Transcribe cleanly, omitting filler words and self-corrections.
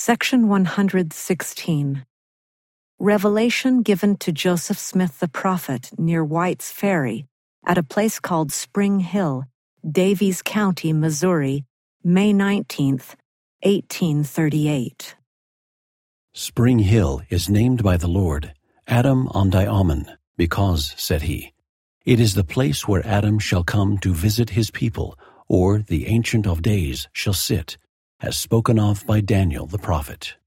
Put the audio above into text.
Section 116. Revelation given to Joseph Smith the prophet near White's Ferry at a place called Spring Hill, Davies County, Missouri, May 19th, 1838. Spring Hill is named by the Lord, Adam Ondiaman, because, said he, it is the place where Adam shall come to visit his people, or the Ancient of Days shall sit, as spoken of by Daniel the prophet.